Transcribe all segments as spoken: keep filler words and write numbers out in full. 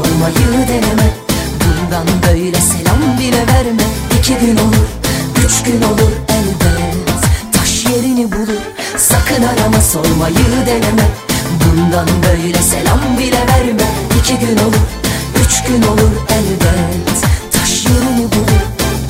sormayı deneme. Bundan böyle selam bile verme. İki gün olur, üç gün olur elbet taş yerini bulur. Sakın arama, sormayı deneme. Bundan böyle selam bile verme. İki gün olur, üç gün olur elbet taş yerini bulur.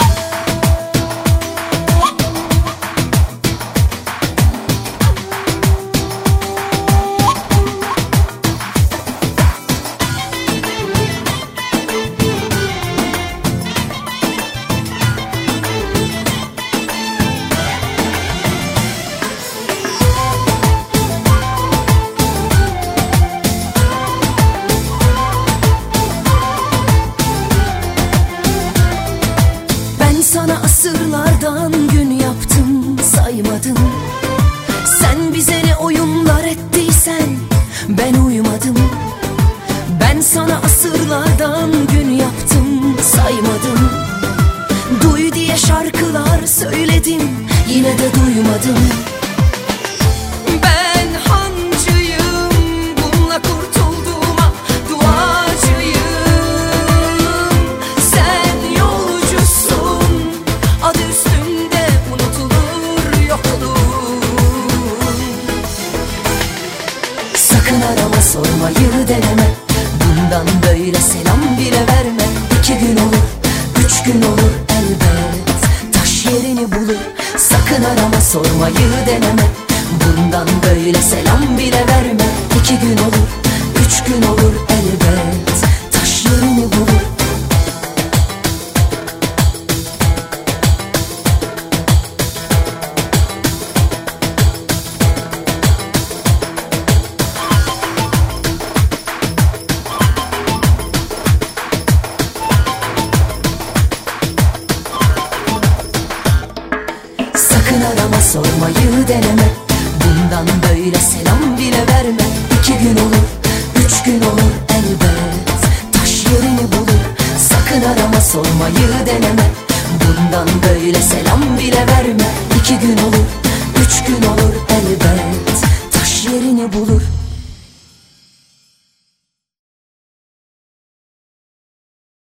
Sana asırlardan gün yaptım, saymadım. Sen bize ne oyunlar ettiysen ben uymadım. Ben sana asırlardan gün yaptım, saymadım. Duy diye şarkılar söyledim, yine de duymadım. Ben hancıyım, bununla kurtulduğuma duacıyım. Sen yolcusun, adı üstünde unutulur, yok olur. Sakın arama, sormayı deneme. Bundan böyle selam bile verme. İki gün olur, üç gün olur elbet taş yerini bulur. Sakın arama, sormayı deneme. Bundan böyle selam bile verme. İki gün olur, üç gün olur elbet taş yerini bulur. Sakın arama, sormayı deneme. Bundan böyle selam bile verme. İki gün olur, üç gün olur elbet taş yerini bulur. Sakın arama, sormayı deneme. Bundan böyle selam bile verme. İki gün olur, üç gün olur elbet taş yerini bulur.